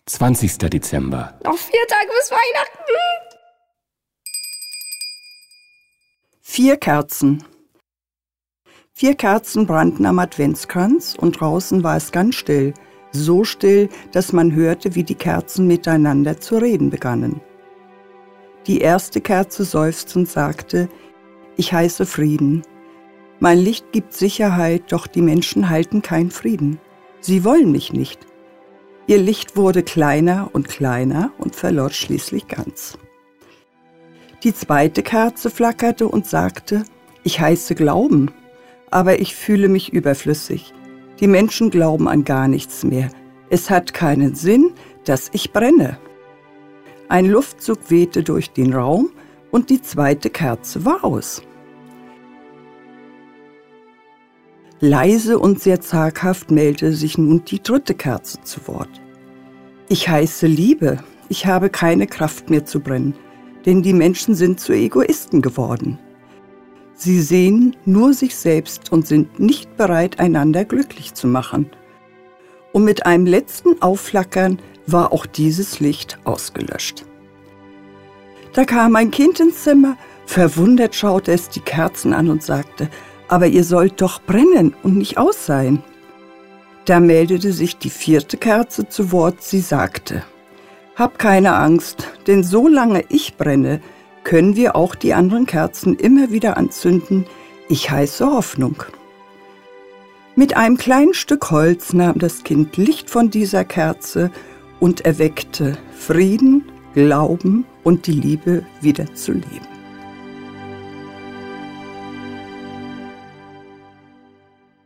20. Dezember. Noch 4 Tage bis Weihnachten. 4 Kerzen. 4 Kerzen brannten am Adventskranz und draußen war es ganz still. So still, dass man hörte, wie die Kerzen miteinander zu reden begannen. Die erste Kerze seufzte und sagte: Ich heiße Frieden. Mein Licht gibt Sicherheit, doch die Menschen halten keinen Frieden. Sie wollen mich nicht. Ihr Licht wurde kleiner und verlor schließlich ganz. Die zweite Kerze flackerte und sagte: Ich heiße Glauben, aber ich fühle mich überflüssig. Die Menschen glauben an gar nichts mehr. Es hat keinen Sinn, dass ich brenne. Ein Luftzug wehte durch den Raum und die zweite Kerze war aus. Leise und sehr zaghaft meldete sich nun die dritte Kerze zu Wort. Ich heiße Liebe, ich habe keine Kraft mehr zu brennen, denn die Menschen sind zu Egoisten geworden. Sie sehen nur sich selbst und sind nicht bereit, einander glücklich zu machen. Und mit einem letzten Aufflackern war auch dieses Licht ausgelöscht. Da kam ein Kind ins Zimmer, verwundert schaute es die Kerzen an und sagte: Aber ihr sollt doch brennen und nicht aus sein. Da meldete sich die vierte Kerze zu Wort, sie sagte: Hab keine Angst, denn solange ich brenne, können wir auch die anderen Kerzen immer wieder anzünden. Ich heiße Hoffnung. Mit einem kleinen Stück Holz nahm das Kind Licht von dieser Kerze und erweckte Frieden, Glauben und die Liebe wieder zu leben.